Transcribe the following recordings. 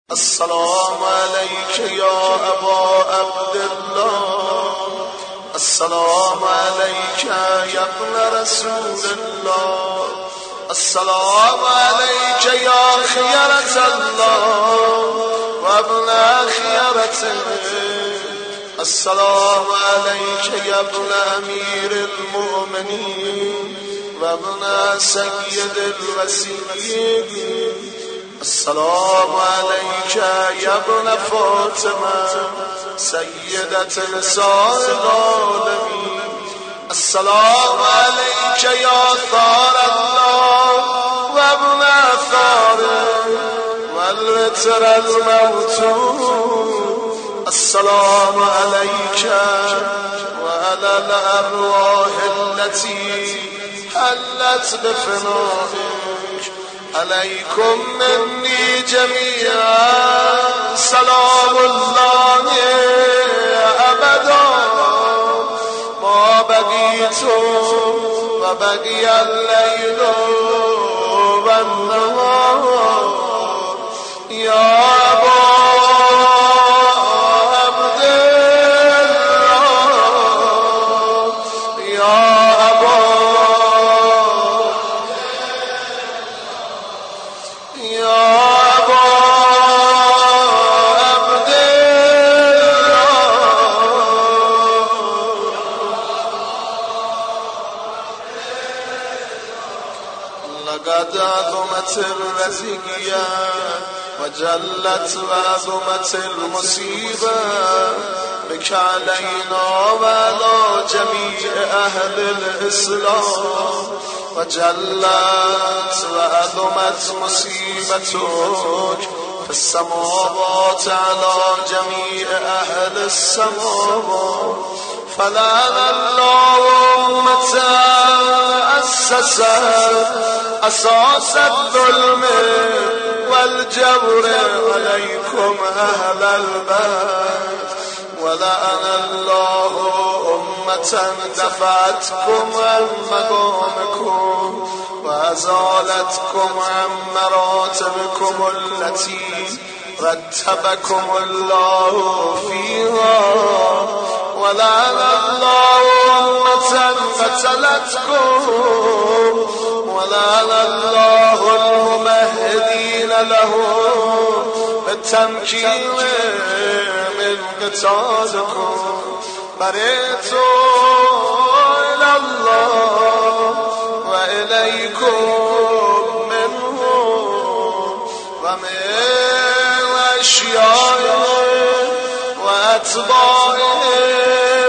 السلام عليك يا أبا عبد الله، السلام عليك يا ابن رسول الله، السلام عليك يا خيرة الله وابن خيرته، السلام عليك يا ابن أمير المؤمنين وابن سيد الوسيين، السلام عليك يا ابن فاطمة سيدة نساء العالمين، السلام عليك يا ثار الله وابن ثاره والوتر الموتور، السلام عليك وعلى الأرواح التي حلت بفنائك، عليكم مني جميعا سلام الله أبدا ما بقيت وبقي الليل والنهار، يا أبا عبد الله، يا لقد عظمت الرزقية وجلت وعظمت المصيبة بك علينا وعلى جميع أهل الإسلام، وجلت وعظمت مصيبتك في السماوات على جميع أهل السماوات، فلعن الله أمة أسس أساس الظلم والجور عليكم أهل البيت، ولعن الله أمة دفعتكم عن مقامكم وأزالتكم عن مراتبكم التي رتبكم الله فيها، ولعن الله أمة قتلتكم، ولعن الله الممهدين له بالتمكين من قتالكم، برئت إلى الله وإليكم منهم ومن أشيائهم وأتباعهم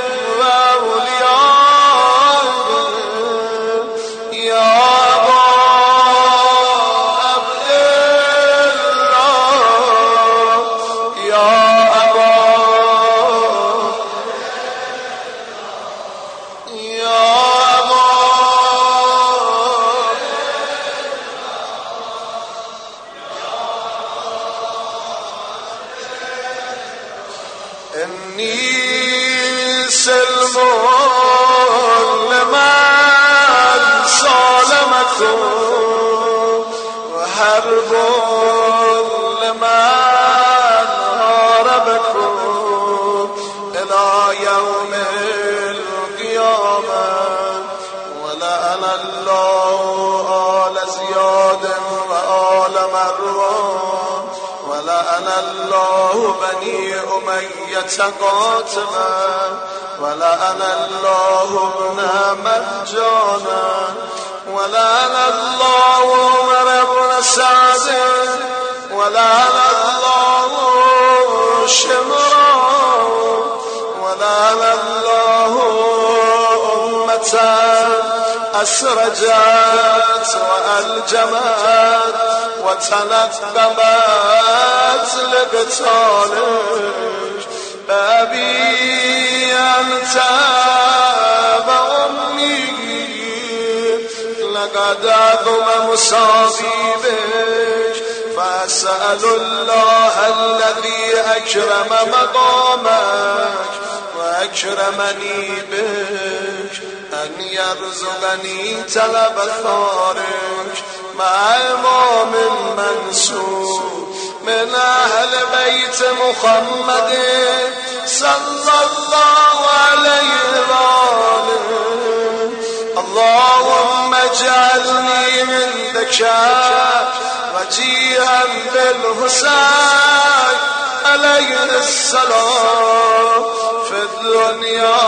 وأوليائهم، يا أبا عبد الله، يا أبا إني سلم لمن سالمكم وحرب لمن هاربكم إلى يوم القيامة، ولعن الله آل زياد وآل مروان، ولعن الله بني أمية قاتلا، ولعن الله ابن مرجانا، ولعن الله عمر بن سعد، ولعن الله شمرا، ولعن الله أمة أسرجت وألجمت وتلقبت لقتالك، بأبي أنت وأمي لقد عظم مصابيبك، فأسأل الله الذي أكرم مقامك وأكرمني بك أن يرزقني طلب ثارك مع إمام المنصور من أهل بيت محمد صلى الله عليه وآله. اللهم اجعلني عندك وجيها بالحسين عليه السلام في الدنيا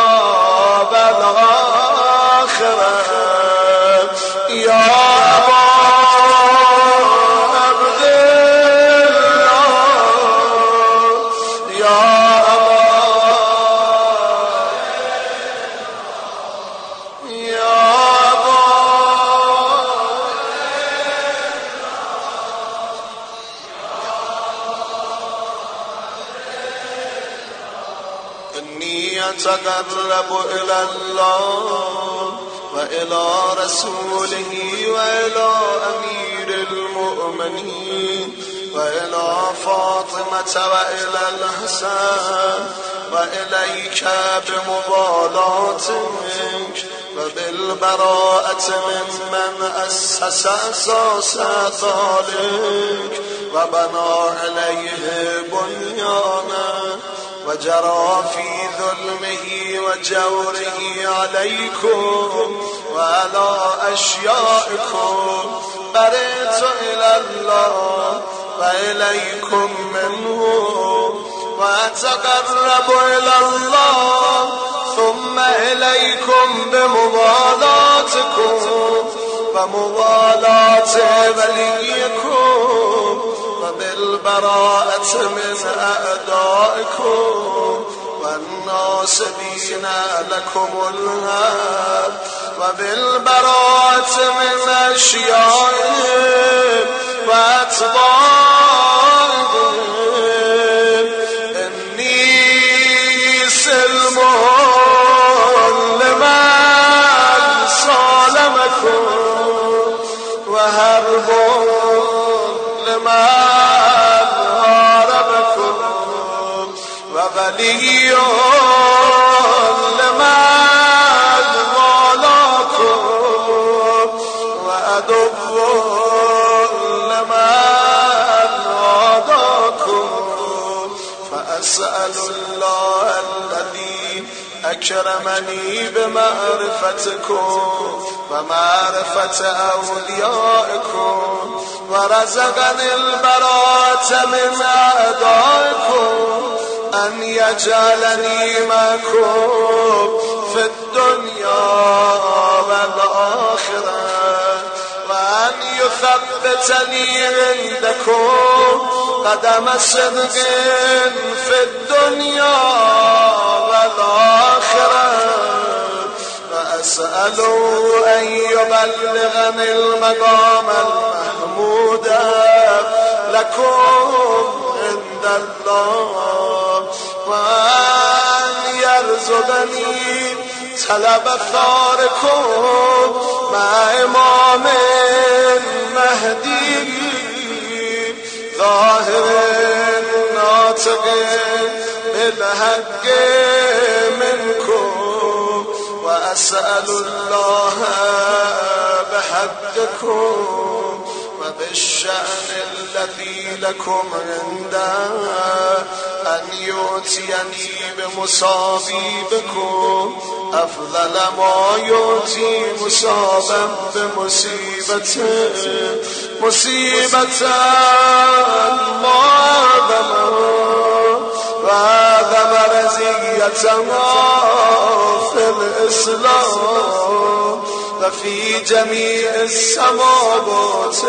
والآخرة. يا أبا عبد الله يا أبا يا أبا إني أتقرب إلى الله وإلى رسوله وإلى أمير المؤمنين وإلى فاطمة وإلى الحسن وإليك بمبالاتك وبالبراءة ممن أسس أساس ذلك وبنى عليه بنيانا وجرى في ظلمه وجوره عليكم وعلى أشيائكم. برئت إلى الله وإليكم منه وأتقرب إلى الله ثم إليكم بموالاتكم وموالاة وليكم وبالبراءة من أعدائكم والناصبين لكم الهاب وبالبراءة من أشيائهم وأتباعهم. إني سلم لمن صالمكم وهرب لمن هاربكم وولي لمن والاكم وعدو لمن عاداكم. فأسأل الله الذي أكرمني بمعرفتكم ومعرفة أوليائكم ورزقني البراءة من أعدائكم أن يجعلني معكم في الدنيا والآخرة وأن يثبتني عندكم قدم صدق في الدنيا والآخرة. وأسأله أن يبلغني المقام المحمود لكم عند الله وأن يرزقني طلب ثاركم مع إمام مهدي ظاهر ناطق بالحق منكم. وأسأل الله بحقكم وبالشأن الذي لكم عنده أن يؤتيني بمصابيبكم أفضل ما يؤتي مصابا بمصيبته مصيبة ما وعظم رزيتها في الإسلام وفي جميع السماوات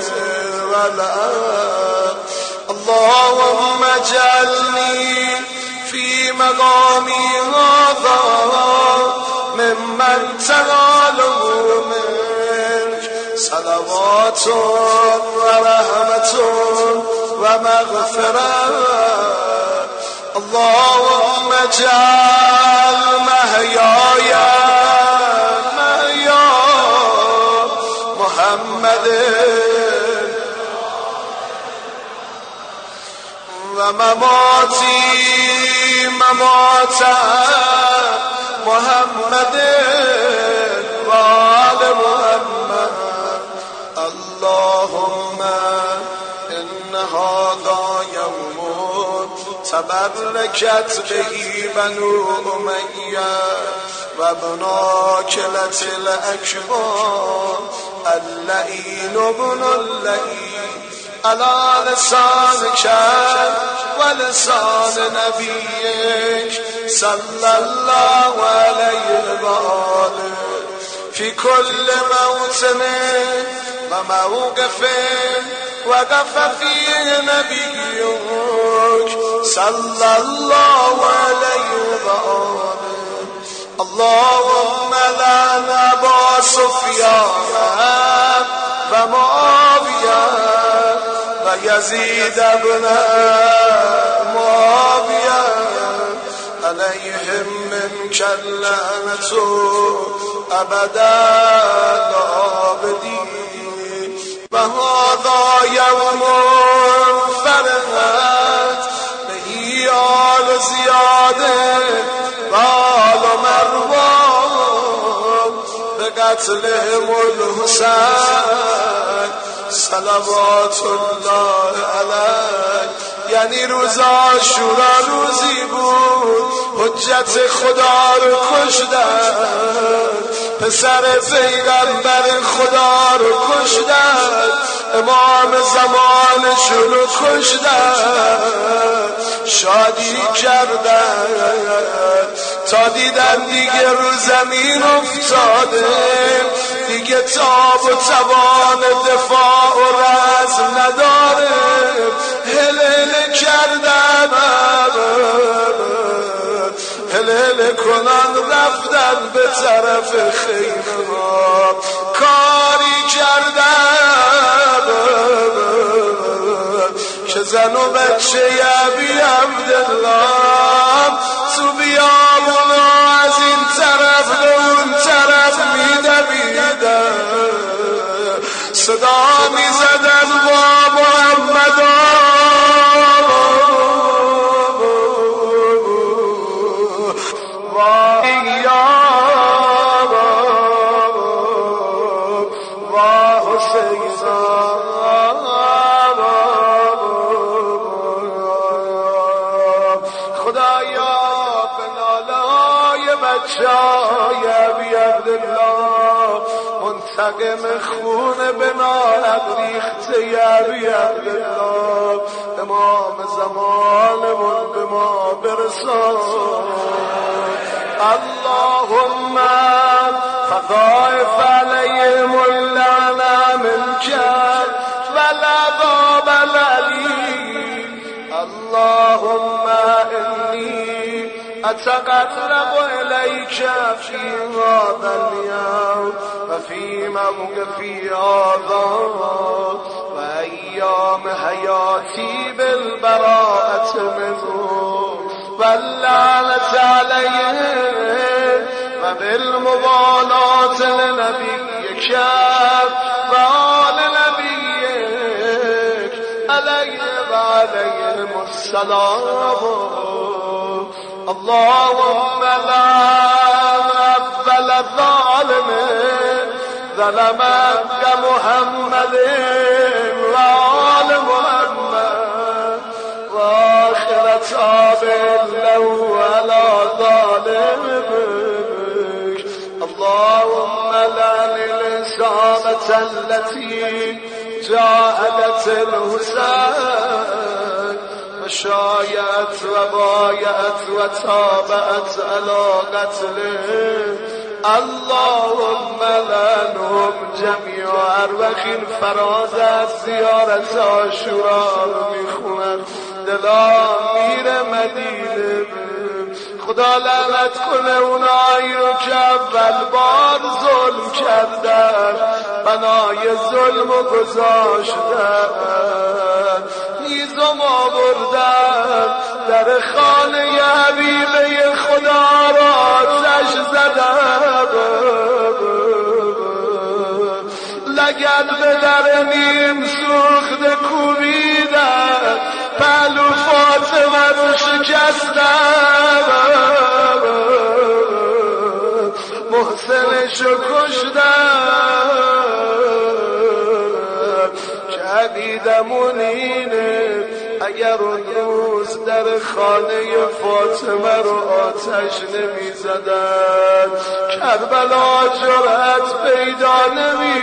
والأرض. اللهم اجعلني في مقامي هذا ممن تناله منك صلوات ورحمة ومغفرة. اللهم اجعل محياي محيا محمد ومماتي ممات محمد وآل محمد. اللهم إن هذا تبركت به بنو أمية وابنا كلة الأكبر اللئين ابن اللئين على لسانك ولسان نبيك صلى الله عليه وآله في كل موطن وموقف وقف فيه نبيك صلى الله عليه وآله اللهم لعن أبا سفيان ومعاوية ويزيد بن معاوية عليهم منك اللعنة أبدا الآبدين وهذا يوم فرحت به آل زياد وآل مروان بقتلهم الحسين صلوات الله علیه. یعنی روز عاشورا روزی بود حجت خدا رو کشتن، پسر پیغمبر خدا رو کشتن، امام زمانشون رو کشتن، شادی کردن تا دیدن دیگه رو زمین افتاده، دیگه تاب و توان دفاع و رزم نداره، هلهله کردن، هلهله کنن رفتن به طرف خیمه ما، کاری کردن که زن و بچه ابی عبدالله تو بیابونا از این طرف به اون طرف میدویدن، صدا میزدن با محمد منتقم خون بنا ریخت ابی عبدالله، امام زمانمون به ما برسان. اللهم فضائف علیهم اللعنه منک والعذاب العلیم. اللهم انی اتقرب الیک فی هذا اليوم وفي موقفي هذا وأيام حياتي بالبراءة منه واللعنة عليه وبالمبالاة لنبيك وآل نبيك عليه وعليهم السلام. اللهم لعن أول ظالم ظلمك محمد وآل محمد وآخر تابع له على ظالمك. اللهم لعن الإصابة التي جاهدت الحسين وشايعت وبايعت وتابعت على قتله. اللهم لعنهم جمیعا. اروخین فراز از زیارت عاشورا رو میخونن، دلا میره مدینه. خدا لعنت کنه اونایی رو که اول بار ظلم کردن، بنای ظلم و گذاشتن، هیزم آوردن، در خانه حبیبه خدا را آتش زدن، لگد به در نیم سوخته کوبیدن، پهلو فاطمه رو شکستن، محسنش رو کشتن. که عقیدمون اینه اگر اون روز در خانه فاطمه رو آتش نمی زدن، کربلا جرأت پیدا نمی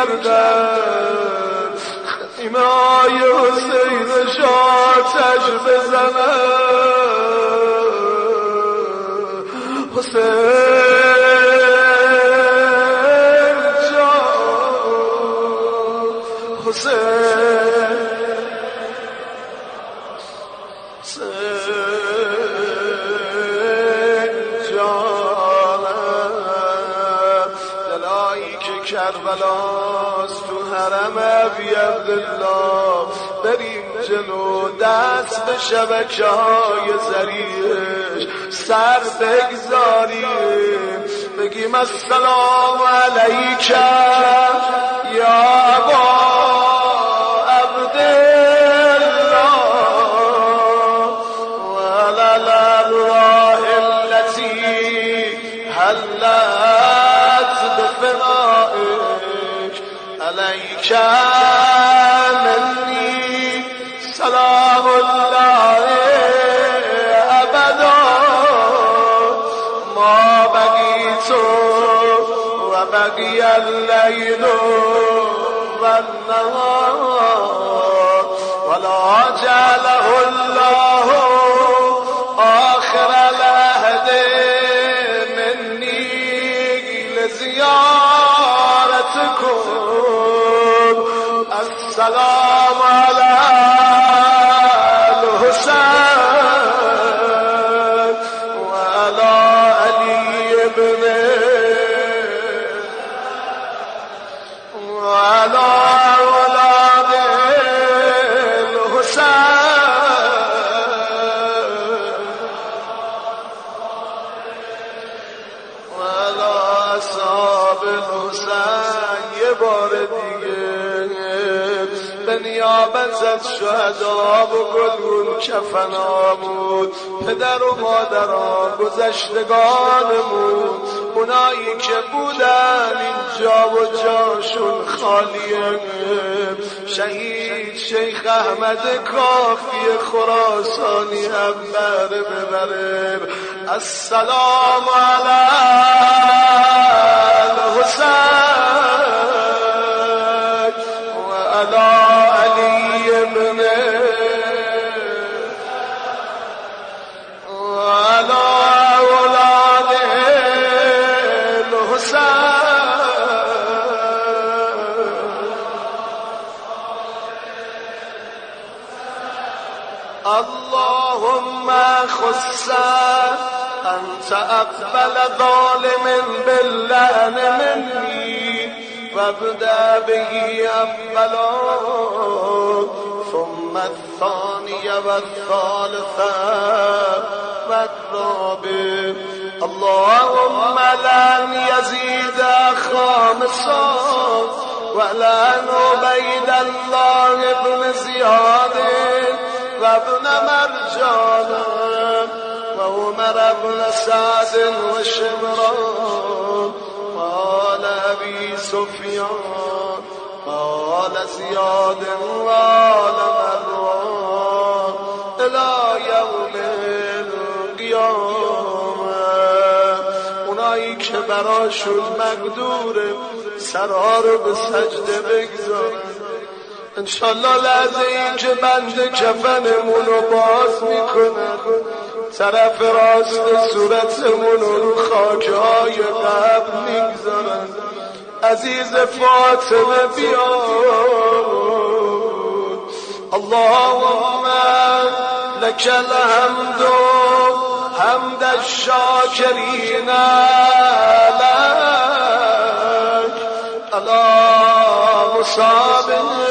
کردن خیمه های حسین آتش بزنن. حسین جان، حسین کربلاست تو حرم ابی عبدالله. بریم جلو دست به شبکه های زریعش سر بگذاریم، بگیم السلام علیک یا ابا عبدالله و علی الارواح التي حلت بفنائك عليك مني سلام الله أبدا ما بقيت وبقي الليل والنهار ولا جعله الله آخر العهد مني لزيارتكم. السلام على الحسين وعلى علي بن وعلى أولاد الحسين وعلى أصحاب الحسين. یه بار دیگه به نیابت از شهدا و گلگون کفنامون، پدر و مادران گذشتگانمون، اونایی که بودن اینجا و جاشون خالیه، شهید شیخ احمد کافی خراسانی هم بره ببره. السلام علی الحسین و علی علی ابن و علی اولاد الحسین. اللهم خص أنت أقبل ظالم باللعن مني وابدأ به أولا ثم الثاني والثالث والرابع. اللهم لعن يزيد خامسا ولعن عبيد الله بن زياد وابن مرجان وعمر بن سعد وشمران قال أبي سفيان قال زياد وقال مروان إلى يوم القيامة. اونایی که براشون مقدوره سرها رو به سجده بگذارن، انشالله لحظه این که بند کفنمون رو باز میکنن، طرف راست صورتمون رو خاکهای قبر میگذارن. عزیز فاطمه بیاد. اللهم لك الحمد حمد الشاکرین لك على مصاب.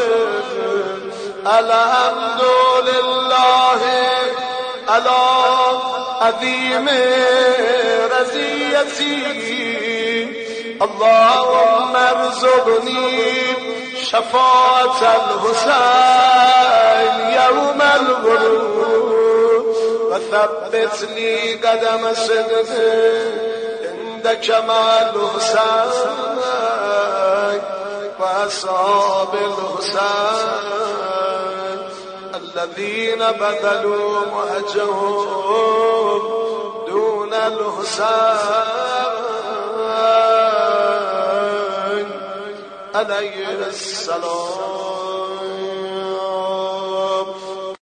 الحمد لله على عظيم رزيتي. اللهم ارزقني شفاعة الحسين يوم الغروب وثبت لي قدم صدق عندك مع الحسين وأصحاب الحسين. الذين بذلوا مهجهم دون الحسين عليه السلام.